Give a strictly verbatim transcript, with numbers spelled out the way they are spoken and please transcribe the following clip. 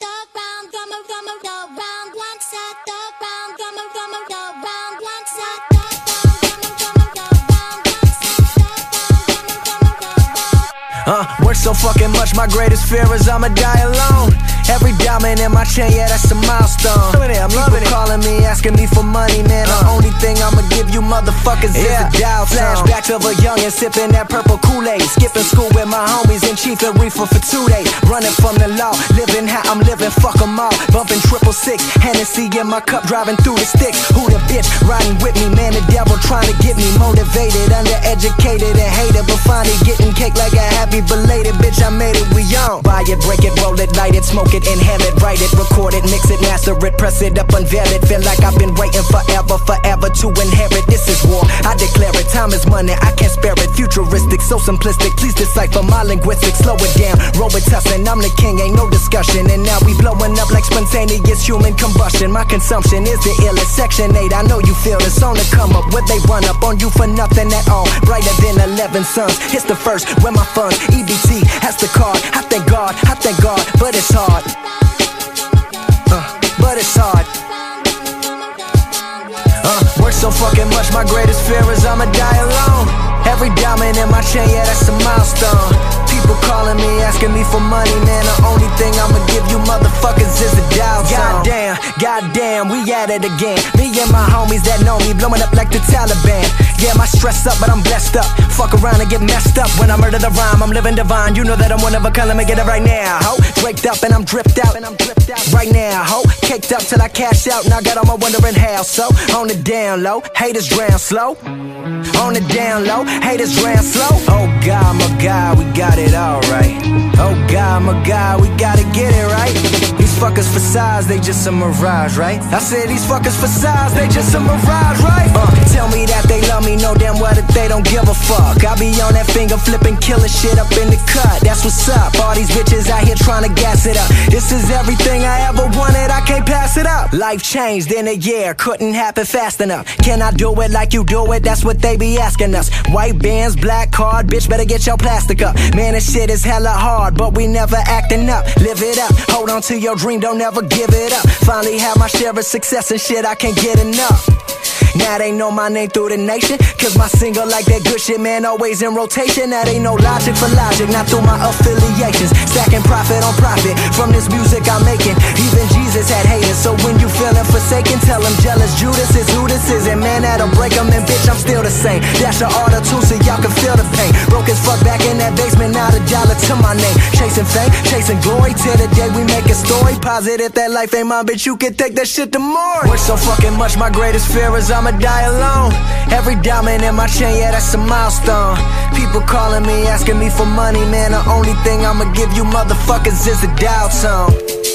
the round, drummer, drummer, the round, one set the round, drummer, drummer, the round, one set the round, drummer, drummer, the round, one set the round, drummer, drummer, the round. Uh, work so fucking much, my greatest fear is I'ma die alone. Every diamond in my chain, yeah, that's a milestone. I'm loving it. Calling me, asking me for money, man. The only thing I'ma give you motherfuckers yeah. is a dial tone. Flashbacks of a youngin' sipping that purple Kool-Aid, skipping school with my homies and chief and reefer for two days. Running from the law, living how I'm living, fuck 'em all. Bumping triple six, Hennessy in my cup, driving through the sticks. Who the bitch riding with me, man? The devil trying to get me motivated, undereducated and hated, but finally getting cake like a happy belated bitch. I made it, we on. Buy it, break it, roll it, light it, smoke it, inhale it, write it, record it, mix it, master it, press it up, unveil it. Feel like I've been waiting forever, forever to inherit. This is war, I declare it. Time is money, I can't spare it. Futuristic, so simplistic. Please decipher my linguistics. Slow it down, Robitussin, I'm the king, ain't no discussion. And now we blowing up like spontaneous human combustion. My consumption is the illest. Section eight, I know you feel it's on the come up. Where they run up on you for nothing at all. Brighter than eleven suns. It's the first, where my funds. E B T, that's the card. I thank God, I thank God, but it's hard. But it's hard. Uh, work so fucking much, my greatest fear is I'ma die alone. Every diamond in my chain, yeah, that's a milestone. People calling me, asking me for money, man. The only thing I'ma give you motherfuckers is a dial tone. Goddamn, goddamn, we at it again. Me and my homies that know me, blowing up like the Taliban. Yeah, my stress up, but I'm blessed up. Fuck around and get messed up. When I murder the rhyme, I'm living divine. You know that I'm one of a kind, let me get it right now, ho. Draked up and I'm dripped out, and I'm dripped out right now, ho. Caked up till I cash out, now I got all my wondering how. So, on the down low, haters drown slow. On the down low, haters drown slow. Oh God, my God, we got it all right. Oh God, my God, we gotta get it right. These fuckers for size, they just a mirage, right? I said these fuckers for size, they just a mirage, right? Uh, tell me that they love me, know damn well that they don't give a fuck. I be on that finger flipping, killing shit up in the cut. That's what's up. All these bitches out here trying to gas it up. This is everything I ever wanted, I can't pass it up. Life changed in a year, couldn't happen fast enough. Can I do it like you do it? That's what they be asking us. White bands, black card, bitch better get your plastic up. Man, this shit is hella hard, but we never acting up. Live it up, hold on to your dream, don't ever give it up. Finally have my share of success and shit, I can't get enough. Now they know my name through the nation, cause my single like that good shit, man, always in rotation. That ain't no logic for logic, not through my affiliations. Stacking profit on profit from this music I'm making. Even Jesus had haters, so when you feeling forsaken, tell him jealous Judas is who this is. And man, that'll break him, and bitch, I'm still the same. Dash a order too, so y'all can feel the pain. Broke as fuck back in that basement, not a dollar to my name. Chasing fame, chasing glory, till the day we make a story. Positive that life ain't mine, bitch, you can take that shit to more. Work so fucking much, my greatest fear is I'ma die alone. Every diamond in my chain, yeah, that's a milestone. People calling me, asking me for money, man. The only thing I'ma give you motherfuckers is a dial tone.